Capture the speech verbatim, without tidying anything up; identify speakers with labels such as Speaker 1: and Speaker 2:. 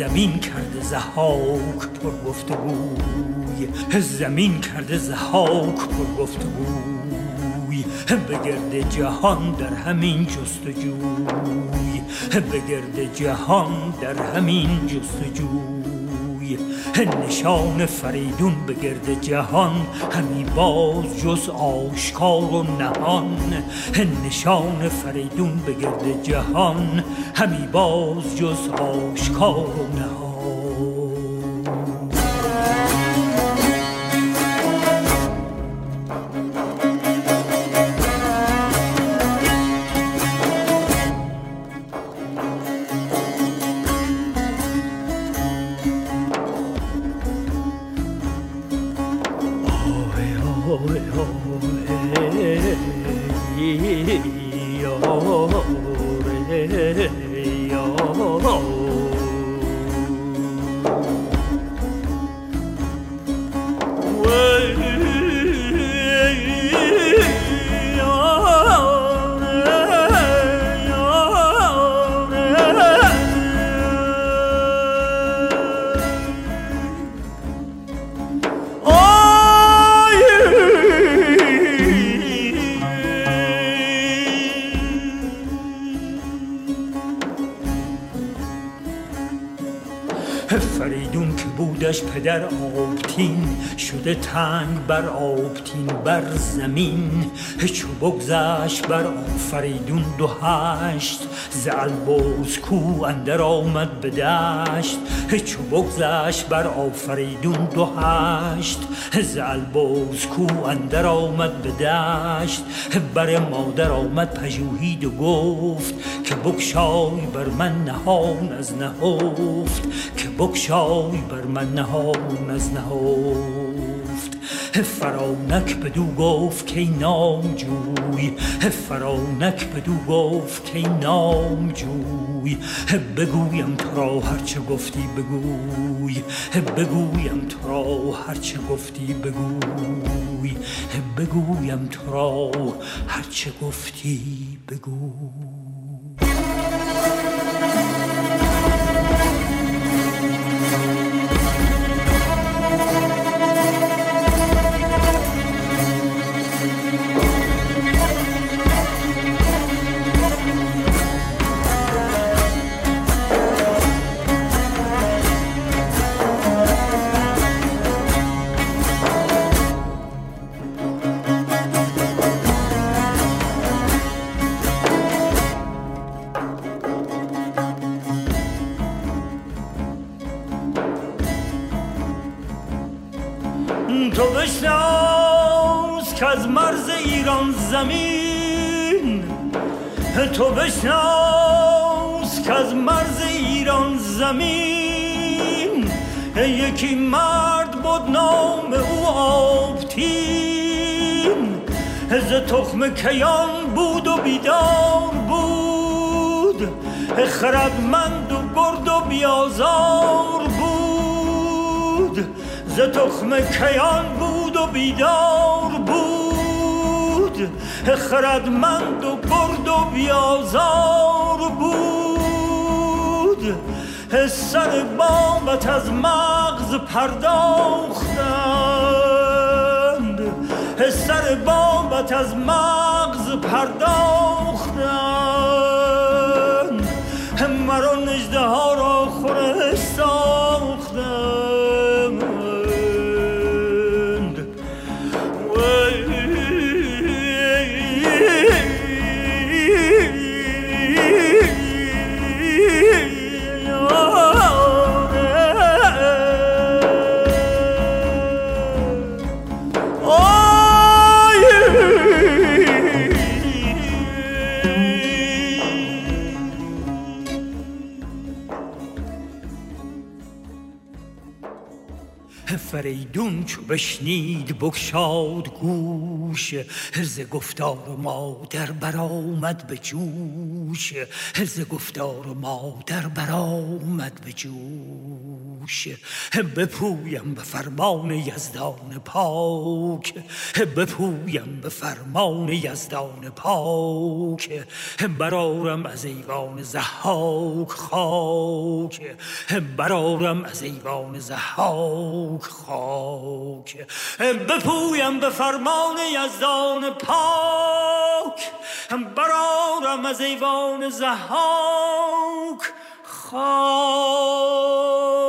Speaker 1: زمین کرده ضحاک پر گفتگوی، زمین کرده ضحاک پر گفتگوی، به گرد جهان در همین جستجوی، به گرد جهان در همین جستجوی. نشان فریدون به گرد جهان همی باز جز آشکار و نهان. نشان فریدون به گرد جهان همی باز جز آشکار و نهان. فریدون که بودش پدر آبتین، شده تنگ بر آبتین بر زمین. چو بگذشت بر آفریدون دو هشت، ز البرز کو اندر آمد به دشت. چو بگذشت بر آفریدون دو هشت، ز البرز کو اندر آمد به دشت. بر مادر آمد پژوهید و گفت، که بگشای بر من نهان از نهفت، که بگشای بر من نهان از نهفت. فرانک بدو گفت که نامجوی، فرانک بدو گفت که نامجوی. بگویم تو را هرچه گفتی بگوی، بگویم تو را هرچه گفتی بگوی، بگویم تو را هرچه گفتی بگوی. تو بشناس که از مرز ایران زمین، تو بشناس که از مرز ایران زمین، یکی مرد بود نام او آبتین. ز تخم کیان بود و بیدار بود، خردمند و گرد و بیازار بود. ز تخم کیان بود و بیدار بود، خردمند و گرد و بیازار بود. سر بابت از مغز پرداختند، سر بابت از مغز پرداختند. مرا نجده ها را خورش ساختند.
Speaker 2: Hey
Speaker 1: فریدون چو بشنید بگشاد گوش، ز گفتار مادر برآمد به جوش، ز گفتار مادر برآمد به جوش. بپویم به فرمان یزدان پاک، بپویم به فرمان یزدان پاک، برارم از ایوان ضحاک خاک، برارم از ایوان ضحاک خاک. بپویم به فرمان یزدان پاک، برارم از ایوان ضحاک خاک.